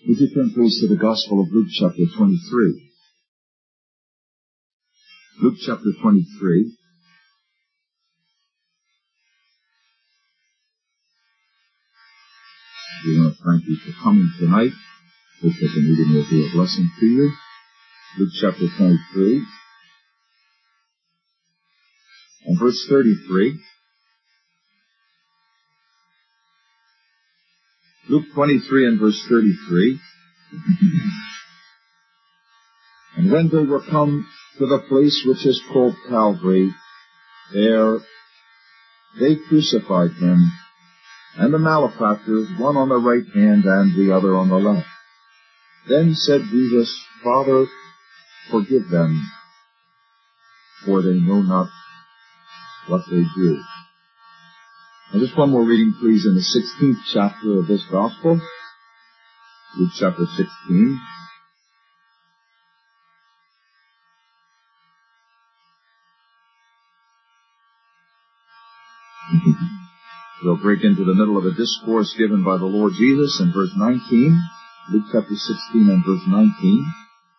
Would you turn please to the Gospel of Luke chapter 23. Luke chapter 23. We want to thank you for coming tonight. Hope that the meeting will be a blessing to you. Luke chapter 23 and verse 33. Luke 23 and verse 33. And when they were come to the place which is called Calvary, there they crucified him, and the malefactors, one on the right hand and the other on the left. Then said Jesus, Father, forgive them, for they know not what they do. Now just one more reading, please, in the 16th chapter of this Gospel, Luke chapter 16. We'll break into the middle of a discourse given by the Lord Jesus in verse 19, Luke chapter 16 and verse 19.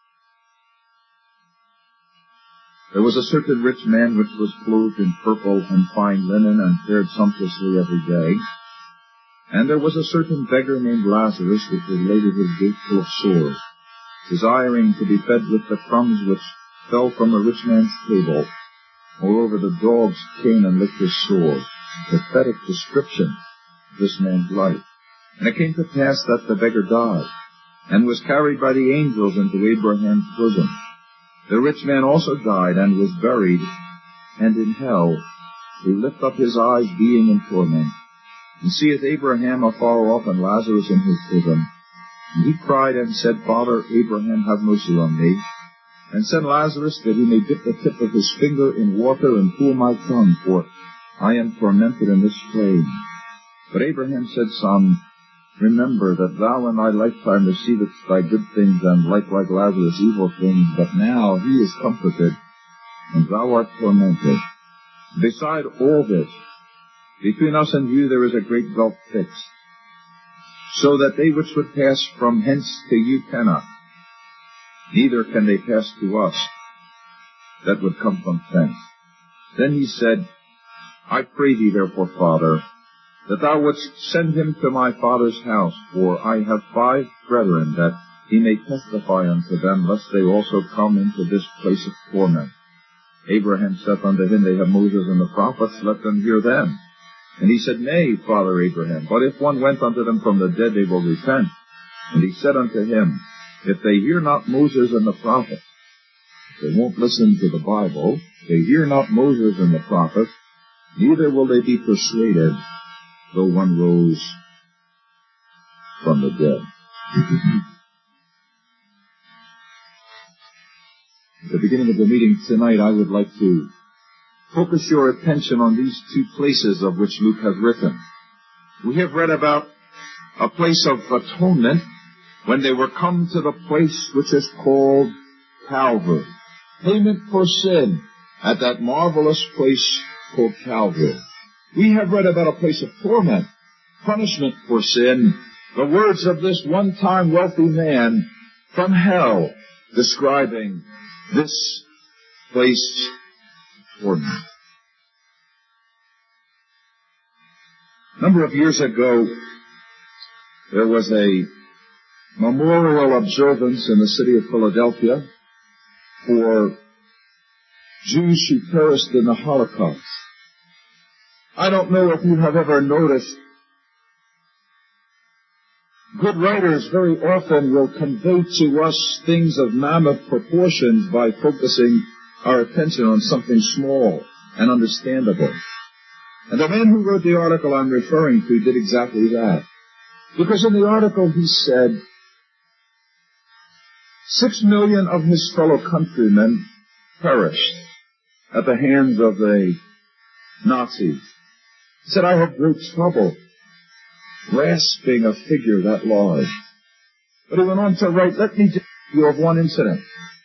There was a certain rich man which was clothed in purple and fine linen and fared sumptuously every day. And there was a certain beggar named Lazarus which was laid at his gate full of sores, desiring to be fed with the crumbs which fell from the rich man's table. Moreover, the dogs came and licked his sores. Pathetic description of this man's life. And it came to pass that the beggar died, and was carried by the angels into Abraham's bosom. The rich man also died, and was buried, and in hell he lift up his eyes, being in torment, and seeth Abraham afar off, and Lazarus in his bosom. And he cried and said, Father Abraham, have mercy on me, and send Lazarus that he may dip the tip of his finger in water and cool my tongue, for I am tormented in this flame. But Abraham said, Son, remember that thou in thy lifetime receivedst thy good things, and like Lazarus evil things, but now he is comforted, and thou art tormented. Beside all this, between us and you there is a great gulf fixed, so that they which would pass from hence to you cannot, neither can they pass to us that would come from thence. Then he said, I pray thee therefore, Father, that thou wouldst send him to my father's house, for I have 5 brethren, that he may testify unto them, lest they also come into this place of torment. Abraham saith unto him, They have Moses and the prophets, let them hear them. And he said, Nay, Father Abraham, but if one went unto them from the dead, they will repent. And he said unto him, If they hear not Moses and the prophets, if they won't listen to the Bible, if they hear not Moses and the prophets, neither will they be persuaded, though one rose from the dead. At the beginning of the meeting tonight, I would like to focus your attention on these 2 places of which Luke has written. We have read about a place of atonement when they were come to the place which is called Calvary. Payment for sin at that marvelous place called Calvary. We have read about a place of torment, punishment for sin, the words of this one-time wealthy man from hell describing this place of torment. A number of years ago, there was a memorial observance in the city of Philadelphia for Jews who perished in the Holocaust. I don't know if you have ever noticed, good writers very often will convey to us things of mammoth proportions by focusing our attention on something small and understandable. And the man who wrote the article I'm referring to did exactly that. Because in the article he said, 6 million of his fellow countrymen perished at the hands of the Nazis. He said, I have great trouble grasping a figure that large. But he went on to write, let me tell you of one incident.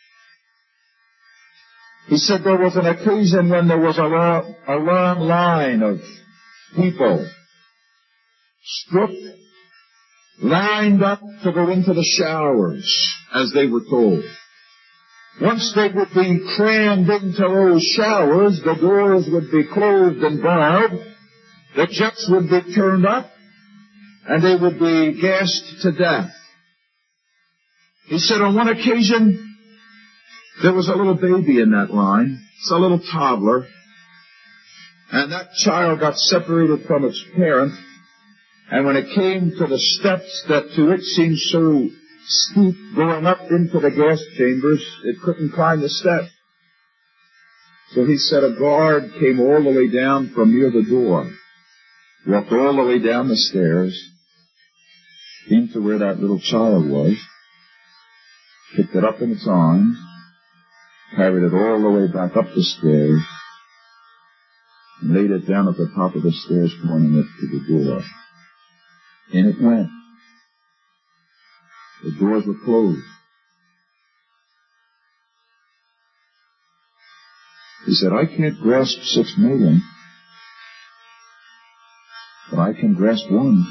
He said there was an occasion when there was a long line of people stripped lined up to go into the showers, as they were told. Once they would be crammed into those showers, the doors would be closed and barred, the jets would be turned up, and they would be gassed to death. He said on one occasion, there was a little baby in that line. It's a little toddler. And that child got separated from its parent. And when it came to the steps that to it seemed so steep going up into the gas chambers, it couldn't climb the steps. So he said a guard came all the way down from near the door, walked all the way down the stairs, came to where that little child was, picked it up in its arms, carried it all the way back up the stairs, and laid it down at the top of the stairs, pointing it to the door. In it went. The doors were closed. He said, I can't grasp 6 million, but I can grasp one.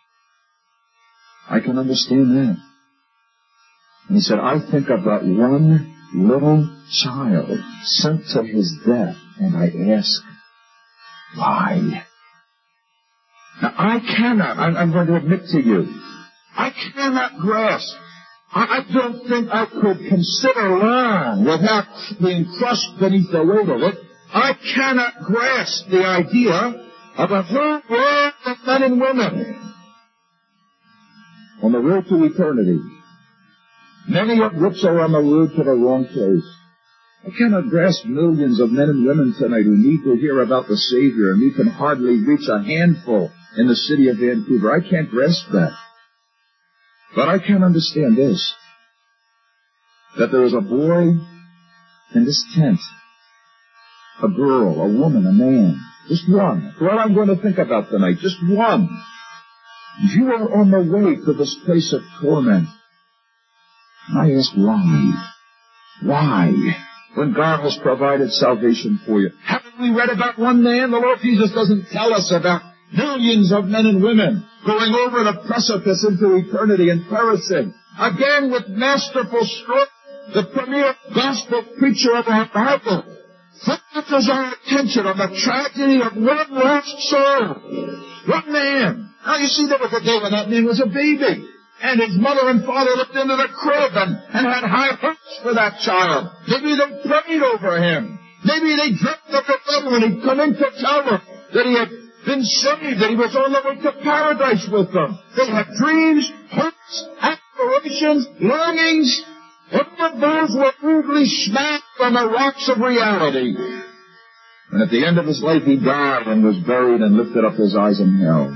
I can understand that. And he said, I think of that one little child sent to his death, and I ask, why? Now, I cannot, I'm going to admit to you, I cannot grasp. I don't think I could consider long without being crushed beneath the weight of it. I cannot grasp the idea of a whole world of men and women on the road to eternity, many of which are on the road to the wrong place. I cannot grasp millions of men and women tonight who need to hear about the Savior, and we can hardly reach a handful in the city of Vancouver. I can't grasp that. But I can understand this, that there is a boy in this tent, a girl, a woman, a man, just one. That's all I'm going to think about tonight, just one. You are on the way to this place of torment. And I ask, why? Why? When God has provided salvation for you. Haven't we read about one man? The Lord Jesus doesn't tell us about millions of men and women going over the precipice into eternity and perishing. Again, with masterful stroke, the premier gospel preacher of our Bible focuses our attention on the tragedy of one lost soul. One man. Now, you see, there was a day when that man was a baby, and his mother and father looked into the crib and had high hopes for that child. Maybe they prayed over him. Maybe they dreamt of the day when he'd come in to tell them that he had been saved, that he was on the way to paradise with them. They had dreams, hopes, aspirations, longings. All of those were rudely smashed on the rocks of reality. And at the end of his life, he died and was buried and lifted up his eyes in hell.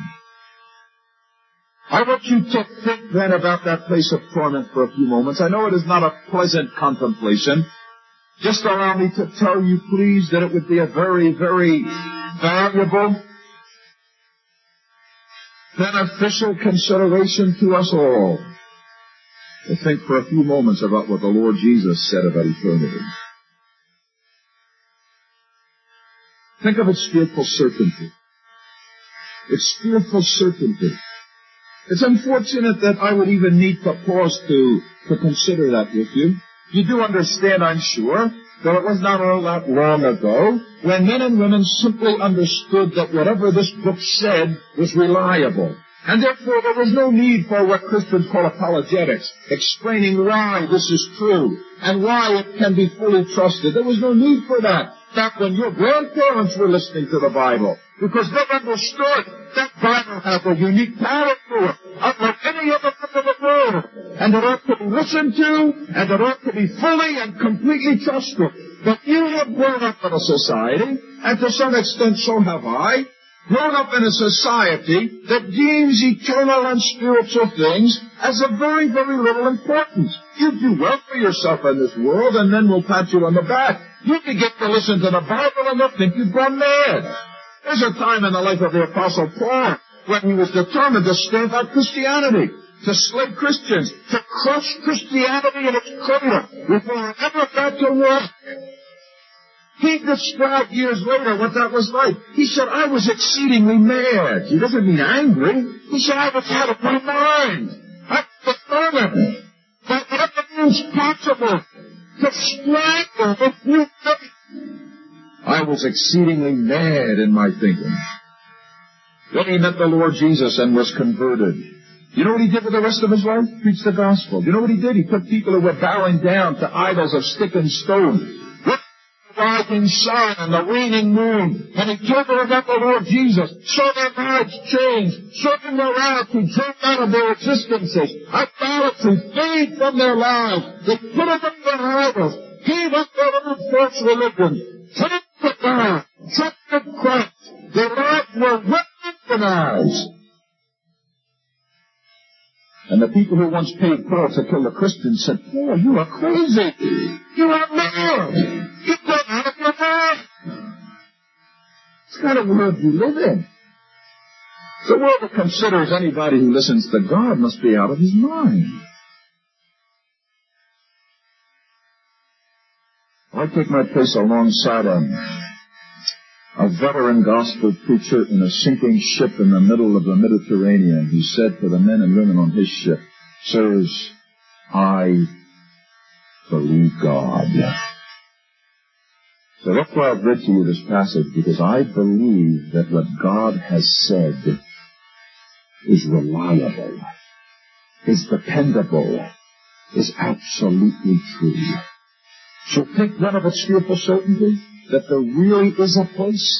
I want you to think then about that place of torment for a few moments. I know it is not a pleasant contemplation. Just allow me to tell you, please, that it would be a very, very valuable, beneficial consideration to us all to think for a few moments about what the Lord Jesus said about eternity. Think of its fearful certainty. Its fearful certainty. It's unfortunate that I would even need to pause to consider that with you. You do understand, I'm sure, that it was not all that long ago when men and women simply understood that whatever this book said was reliable. And therefore there was no need for what Christians call apologetics, explaining why this is true and why it can be fully trusted. There was no need for that back when your grandparents were listening to the Bible, because they understood that Bible has a unique power to it, unlike any other book in the world, and it ought to be listened to, and it ought to be fully and completely trusted. But you have grown up in a society, and to some extent so have I, grown up in a society that deems eternal and spiritual things as of very, very little importance. You do well for yourself in this world, and then we'll pat you on the back. You can get to listen to the Bible and they'll think you've gone mad. There's a time in the life of the Apostle Paul when he was determined to stamp out Christianity, to slay Christians, to crush Christianity in its cradle before it ever got to work. He described years later what that was like. He said, I was exceedingly mad. He doesn't mean angry. He said, I was out of my mind. I was determined by every means possible to strangle the new faith. I was exceedingly mad in my thinking. Then he met the Lord Jesus and was converted. You know what he did with the rest of his life? Preached the gospel. You know what he did? He took people who were bowing down to idols of stick and stone, the rising sun and the waning moon, and he told them about the Lord Jesus, saw their lives change, saw their morality driven out of their existences, idolatry fade from their lives, they put away their idols, gave up their own false religion, turned to God, trusted Christ. Their lives were revolutionized. And the people who once paid Paul to kill the Christians said, Paul, you are crazy. You are mad. You've gone out of your mind. It's the kind of world you live in. The world that considers anybody who listens to God must be out of his mind. I take my place alongside a veteran gospel preacher in a sinking ship in the middle of the Mediterranean. He said to the men and women on his ship, sirs, I believe God. So that's why I've read to you this passage, because I believe that what God has said is reliable, is dependable, is absolutely true. So think then of its fearful certainty, that there really is a place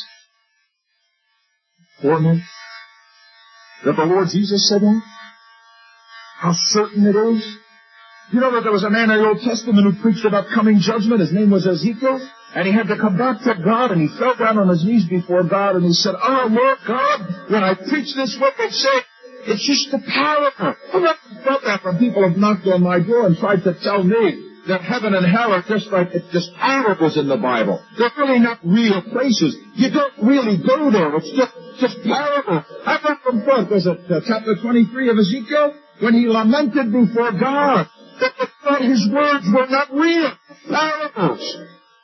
for me. That the Lord Jesus said that. How certain it is. You know that there was a man in the Old Testament who preached about coming judgment. His name was Ezekiel. And he had to come back to God, and he fell down on his knees before God, and he said, oh, Lord God, when I preach this, what they say, it's just a parable. I've never felt that when people have knocked on my door and tried to tell me that heaven and hell are just parables in the Bible. They're really not real places. You don't really go there. It's just parables. I read from what was it, chapter 23 of Ezekiel, when he lamented before God that they thought his words were not real. Parables.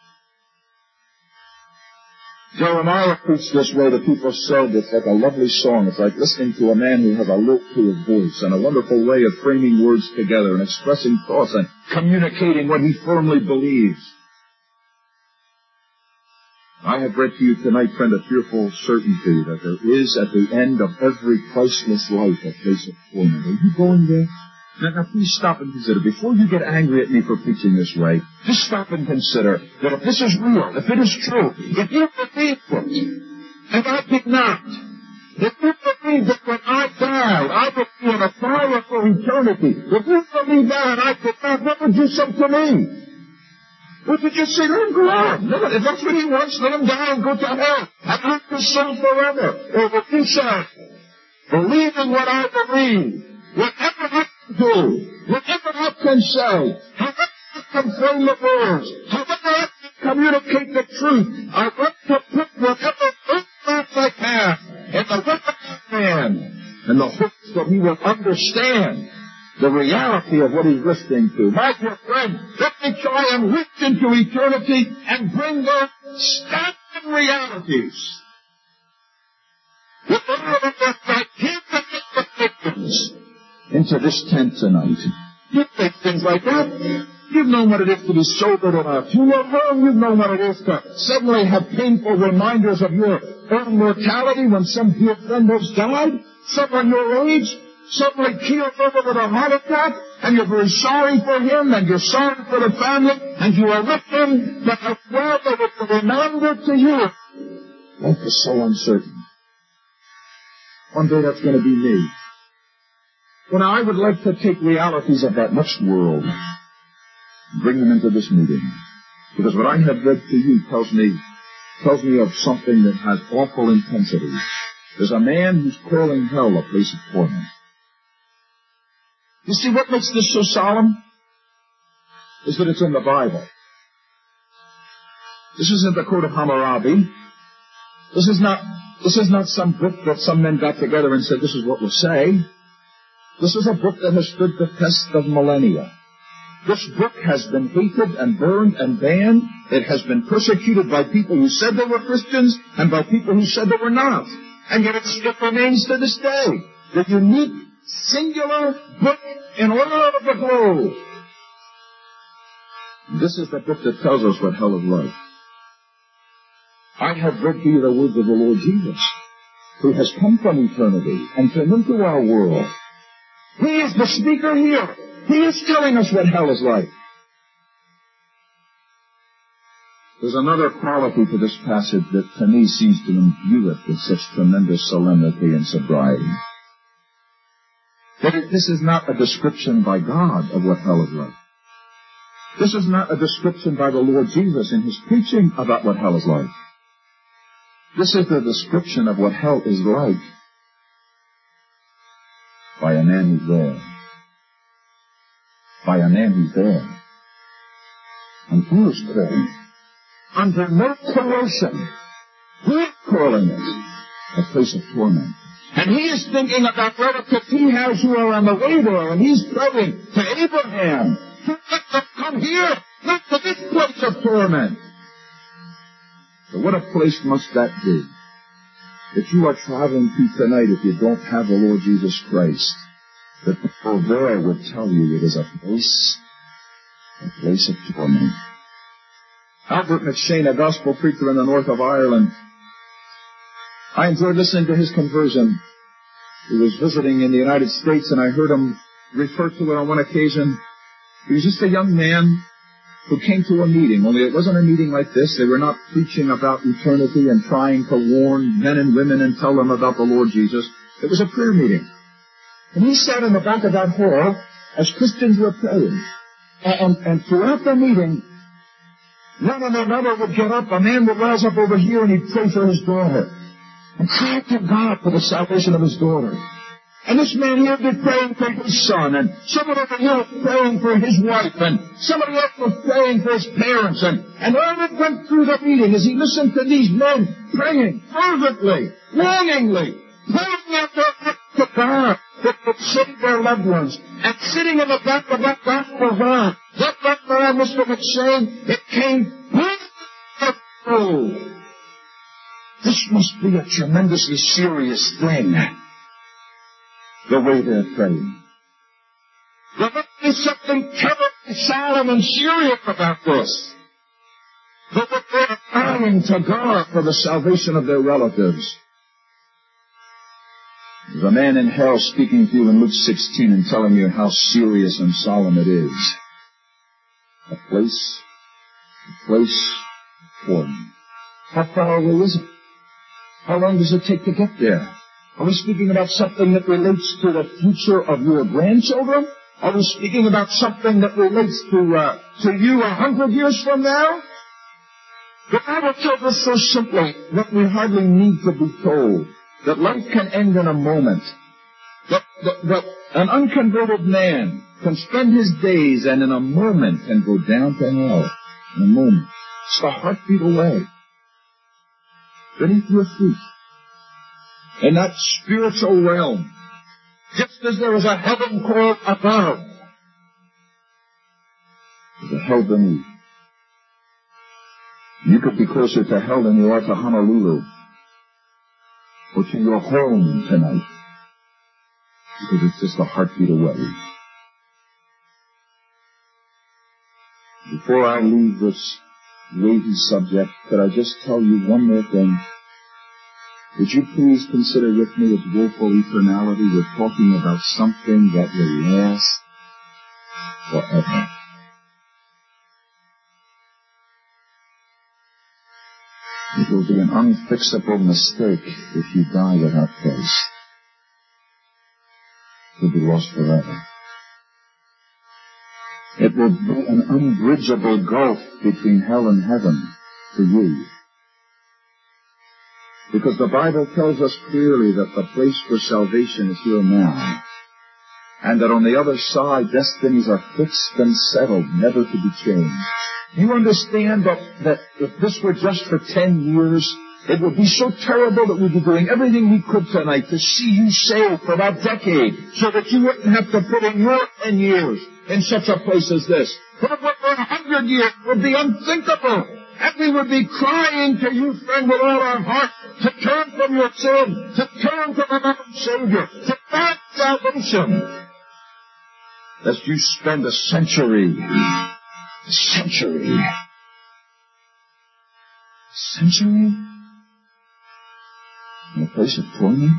Jeremiah preached this way. The people said it's like a lovely song. It's like listening to a man who has a lilt to his voice and a wonderful way of framing words together and expressing thoughts and communicating what he firmly believes. I have read to you tonight, friend, a fearful certainty that there is at the end of every Christless life a place of torment. Are you going there? Now, please stop and consider. Before you get angry at me for preaching this way, just stop and consider that if this is real, if it is true, if you believe it, and I did not, if you believe that when I died, I would be in a fire for eternity, if you believe that and I did not, what would you say to me? Would you just say, let him go on? No, if that's what he wants, let him die and go to hell and live his soul forever. Or would you say, believe in what I believe, whatever I do, whatever I can say, however I can frame the words, however I can communicate the truth, I want to put whatever words I can in the will of man, in the hopes that he will understand the reality of what he's listening to. My dear friend, let me try and reach into eternity and bring those staggering realities with all of the gigantic into this tent tonight. You think things like that. You've known what it is to be sobered in a funeral home. You've known what it is to suddenly have painful reminders of your own mortality when some dear friend has died. Someone your age suddenly keels over with a heart attack, and you're very sorry for him, and you're sorry for the family, and you are with him, but as well as it's a reminder to you, life is so uncertain. One day that's going to be me. Well, now, I would like to take realities of that next world and bring them into this meeting. Because what I have read to you tells me of something that has awful intensity. There's a man who's calling hell a place of torment. You see, what makes this so solemn is that it's in the Bible. This isn't the Code of Hammurabi. This is not some book that some men got together and said, this is what we'll say. This is a book that has stood the test of millennia. This book has been hated and burned and banned. It has been persecuted by people who said they were Christians and by people who said they were not. And yet it remains to this day the unique, singular book in all of the globe. This is the book that tells us what hell is like. I have read to you the words of the Lord Jesus, who has come from eternity and come into our world. He is the speaker here. He is telling us what hell is like. There's another quality to this passage that to me seems to imbue it with such tremendous solemnity and sobriety. That this is not a description by God of what hell is like. This is not a description by the Lord Jesus in his preaching about what hell is like. This is the description of what hell is like by a man who's there. By a man who's there. And who is calling it? Under no coercion. Who is calling it? A place of torment. And he is thinking about relatives he has who are on the way there, and he's praying to Abraham, come here, not to this place of torment. So what a place must that be that you are traveling to tonight if you don't have the Lord Jesus Christ? That the purveyor would tell you it is a place of torment. Albert McShane, a gospel preacher in the north of Ireland, I enjoyed listening to his conversion. He was visiting in the United States, and I heard him refer to it on one occasion. He was just a young man who came to a meeting, only it wasn't a meeting like this. They were not preaching about eternity and trying to warn men and women and tell them about the Lord Jesus. It was a prayer meeting. And he sat in the back of that hall as Christians were praying. And throughout the meeting, one and another would get up, a man would rise up over here and he'd pray for his daughter. And cry out to God for the salvation of his daughter. And this man here would be praying for his son, and someone over here was praying for his wife, and somebody else was praying for his parents, and all that went through the meeting as he listened to these men praying fervently, longingly, pouring out their hearts to God that would save their loved ones. And sitting in the back of that gospel van, that man, Mr. McShane, it came through. This must be a tremendously serious thing, the way they're praying. There must be something terribly solemn and serious about this. That they're praying to God for the salvation of their relatives. There's a man in hell speaking to you in Luke 16 and telling you how serious and solemn it is. A place of torment. How far away is it? How long does it take to get there? Are we speaking about something that relates to the future of your grandchildren? Are we speaking about something that relates to you 100 years from now? The Bible tells us so simply that we hardly need to be told that life can end in a moment. That an unconverted man can spend his days and in a moment can go down to hell. In a moment. It's a heartbeat away. Beneath your feet. In that spiritual realm. Just as there is a heaven called above, there's a hell beneath. You could be closer to hell than you are to Honolulu. Or to your home tonight. Because it's just a heartbeat away. Before I leave this weighty subject, could I just tell you one more thing? Would you please consider with me its woeful eternality? We're talking about something that will last forever. It will be an unfixable mistake if you die without Christ. It will be lost forever. It will be an unbridgeable gulf between hell and heaven for you. Because the Bible tells us clearly that the place for salvation is here now. And that on the other side, destinies are fixed and settled, never to be changed. You understand that if this were just for 10 years, It would be so terrible that we'd be doing everything we could tonight to see you saved for that decade so that you wouldn't have to put in your 10 years in such a place as this. But if we're 100 years, it would be unthinkable. And we would be crying to you, friend, with all our heart, to turn from your sin, to turn to the loving Savior, to find salvation. Lest you spend a century in a place of torment?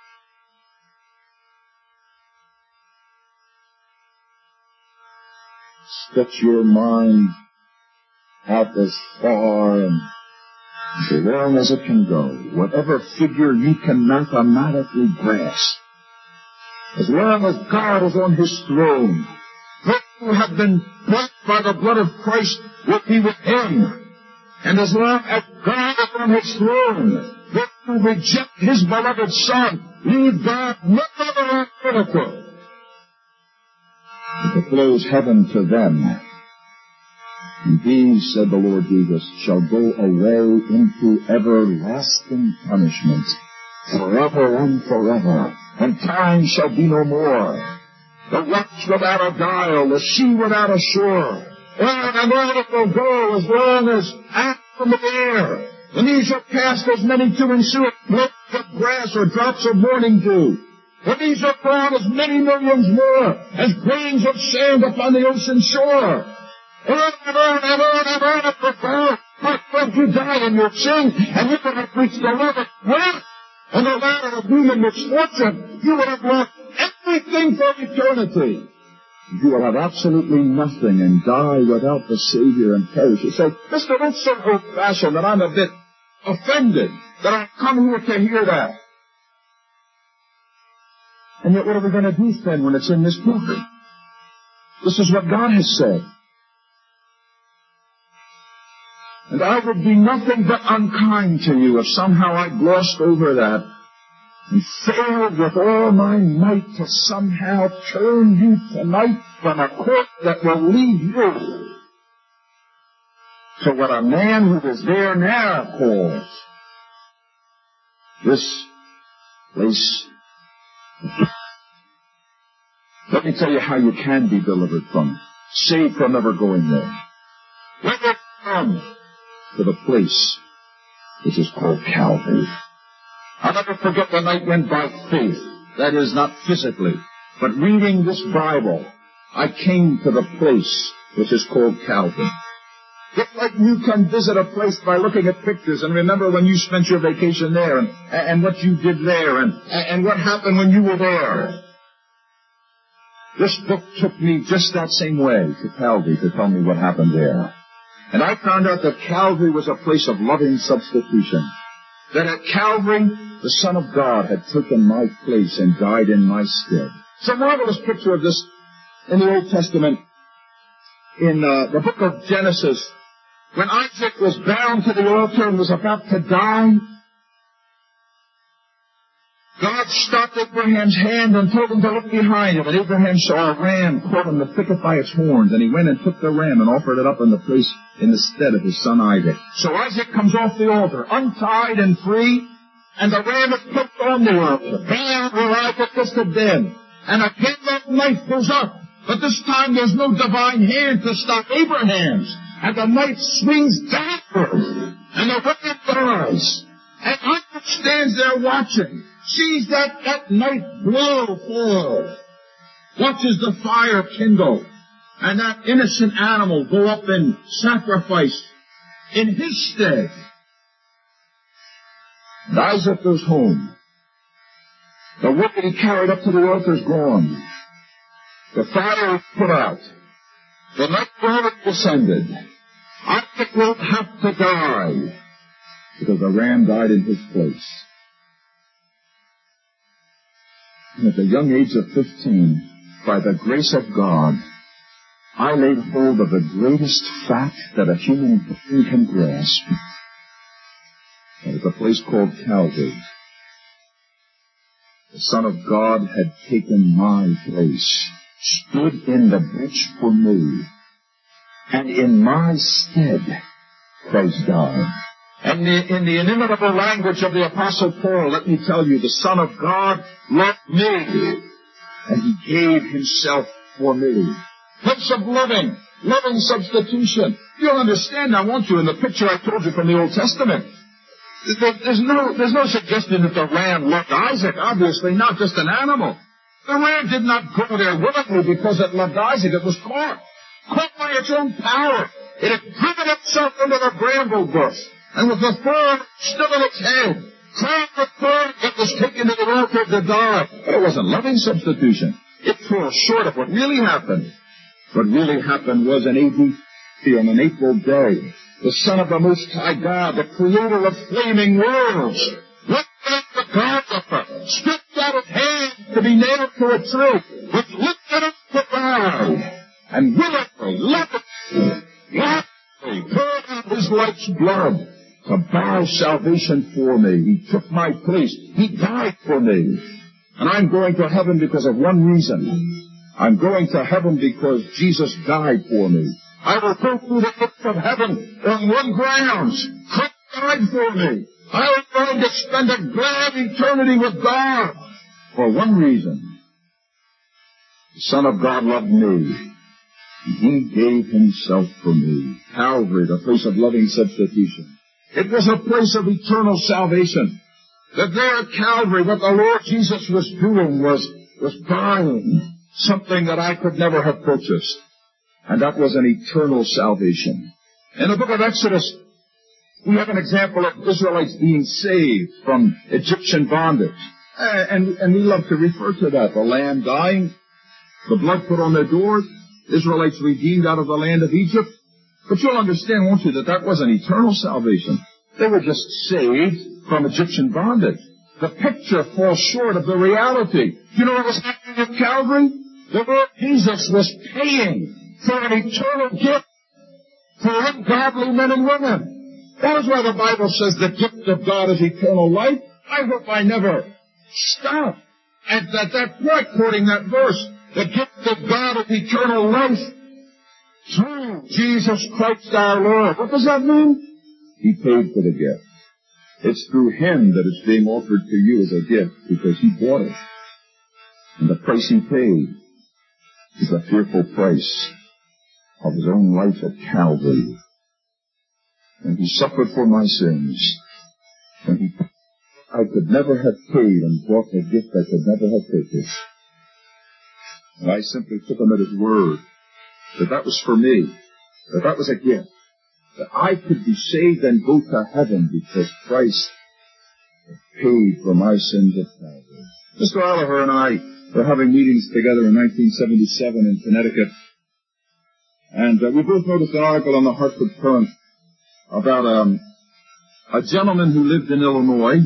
Stretch your mind out as far and as long as it can go, whatever figure you can mathematically grasp. As long as God is on His throne, those who have been bought by the blood of Christ will be with Him. And as long as God is on His throne, those who reject His beloved Son leave God no other alternative but to close heaven to them. And these, said the Lord Jesus, shall go away into everlasting punishment, forever and forever, and time shall be no more. The rocks without a guile, the sea without a shore, on and on it will go as long as out from the air. When these are past, as many to ensue it, blades of grass or drops of morning dew. When these are gone, as many millions more, as grains of sand upon the ocean shore. On and on and on and on it will go. But when you die in your sin, and you would have reached the love of wrath, and the ladder of human misfortune, you would have lost everything for eternity. You will have absolutely nothing and die without the Savior and perish. You say, Mr. That's so old-fashioned that I'm a bit offended that I've come here to hear that. And yet what are we going to do then when it's in this book? This is what God has said. And I would be nothing but unkind to you if somehow I glossed over that and failed with all my might to somehow turn you tonight from a course that will lead you to what a man who is there now calls this place. Let me tell you how you can be delivered from it, saved from ever going there. Let it come to the place which is called Calvary. I'll never forget the night when by faith, that is not physically, but reading this Bible, I came to the place which is called Calvary. Just like you can visit a place by looking at pictures and remember when you spent your vacation there and what you did there and what happened when you were there. This book took me just that same way to Calvary to tell me what happened there. And I found out that Calvary was a place of loving substitution. That at Calvary, the Son of God had taken my place and died in my stead. It's a marvelous picture of this in the Old Testament. In the book of Genesis, when Isaac was bound to the altar and was about to die, God stopped Abraham's hand and told him to look behind him. And Abraham saw a ram caught in the thicket by its horns. And he went and took the ram and offered it up in the place in the stead of his son Isaac. So Isaac comes off the altar, untied and free, and the ram is put on the altar. Bam, where Isaac just had been. And again that knife goes up. But this time there's no divine hand to stop Abraham's. And the knife swings downward. And the ram dies. And Isaac stands there watching. Sees that knife blow forward, watches the fire kindle, and that innocent animal go up and sacrifice in his stead. And Isaac goes home. The wood that he carried up to the altar is gone. The fire is put out. The night God descended. Isaac won't have to die because the ram died in his place. And at the young age of 15, by the grace of God, I laid hold of the greatest fact that a human being can grasp. That is a place called Calvary. The Son of God had taken my place, stood in the breach for me, and in my stead Christ died. And in the inimitable language of the Apostle Paul, let me tell you, the Son of God loved me, and He gave Himself for me. Prince of loving substitution. You'll understand now, won't you, in the picture I told you from the Old Testament. There's no suggestion that the ram loved Isaac. Obviously not, just an animal. The ram did not go there willingly because it loved Isaac. It was caught by its own power. It had driven itself into the bramble bush, and with the thorn still in its head, crowned with thorns, it was taken to the altar to die. But it wasn't loving substitution. It fell short of what really happened. What really happened was in A.D. on an April day, the Son of the Most High God, the Creator of flaming worlds, lifted up the Golgotha, stripped out His hand to be nailed to a tree, was lifted up to die, and willingly, poured out His life's blood to buy salvation for me. He took my place. He died for me. And I'm going to heaven because of one reason. I'm going to heaven because Jesus died for me. I will go through the gates of heaven on one grounds. Christ died for me. I am going to spend a glad eternity with God for one reason. The Son of God loved me. He gave Himself for me. Calvary, the place of loving substitution. It was a place of eternal salvation. That there at Calvary, what the Lord Jesus was doing was buying something that I could never have purchased. And that was an eternal salvation. In the book of Exodus, we have an example of Israelites being saved from Egyptian bondage. And we love to refer to that. The lamb dying, the blood put on their doors, Israelites redeemed out of the land of Egypt. But you'll understand, won't you, that that wasn't eternal salvation. They were just saved from Egyptian bondage. The picture falls short of the reality. You know what was happening at Calvary? The Lord Jesus was paying for an eternal gift for ungodly men and women. That is why the Bible says the gift of God is eternal life. I hope I never stop at that point, quoting that verse. The gift of God is eternal life through Jesus Christ our Lord. What does that mean? He paid for the gift. It's through Him that it's being offered to you as a gift because He bought it. And the price He paid is the fearful price of His own life at Calvary. And He suffered for my sins. And I could never have paid and bought a gift I could never have purchased. And I simply took Him at His word that was for me, that was a gift, that I could be saved and go to heaven because Christ had paid for my sins at Calvary. Mr. Oliver and I were having meetings together in 1977 in Connecticut, and we both noticed an article on the Hartford Courant about a gentleman who lived in Illinois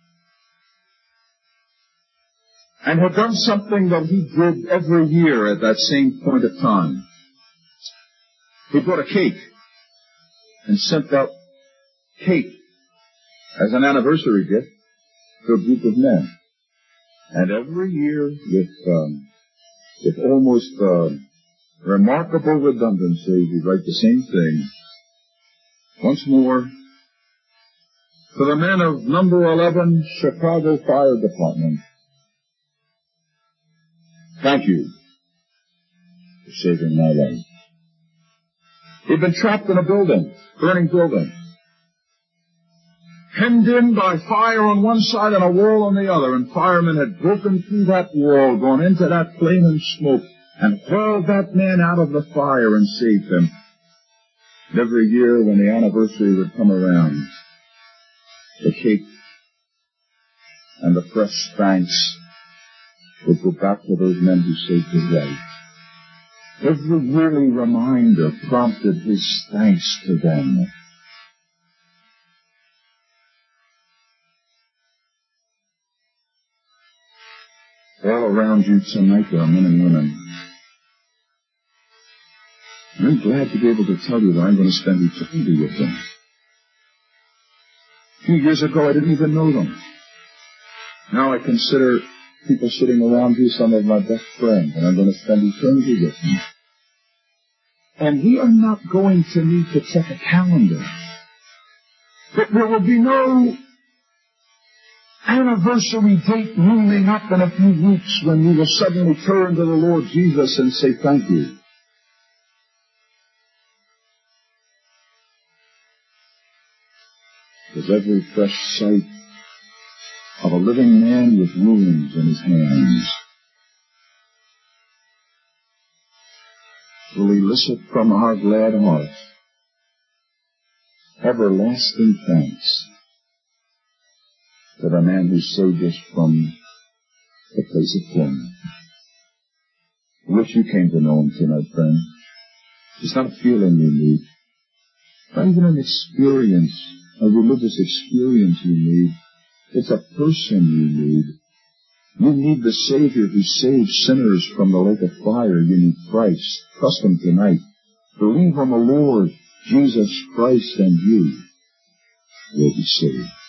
and had done something that he did every year at that same point of time. He bought a cake and sent out cake as an anniversary gift to a group of men. And every year, with almost remarkable redundancy, he'd write the same thing. Once more, to the men of number 11 Chicago Fire Department, thank you for saving my life. He'd been trapped in a building, burning building, hemmed in by fire on one side and a wall on the other, and firemen had broken through that wall, gone into that flame and smoke, and hauled that man out of the fire and saved him. And every year when the anniversary would come around, the cake and the fresh thanks would go back to those men who saved his life. Every yearly reminder prompted his thanks to them. All around you tonight there are men and women. I'm glad to be able to tell you that I'm going to spend eternity with them. A few years ago I didn't even know them. Now I consider people sitting around you some of my best friends, and I'm going to spend eternity with them. And we are not going to need to check a calendar. that there will be no anniversary date looming up in a few weeks when we will suddenly turn to the Lord Jesus and say, thank you. Because every fresh sight of a living man with wounds in his hands will elicit from our glad heart everlasting thanks to the man who saved us from the place of flame. I wish you came to know him tonight, friend. It's not a feeling you need, not even an experience, a religious experience you need. It's a person you need. You need the Savior who saves sinners from the lake of fire. You need Christ. Trust Him tonight. Believe on the Lord Jesus Christ and you will be saved.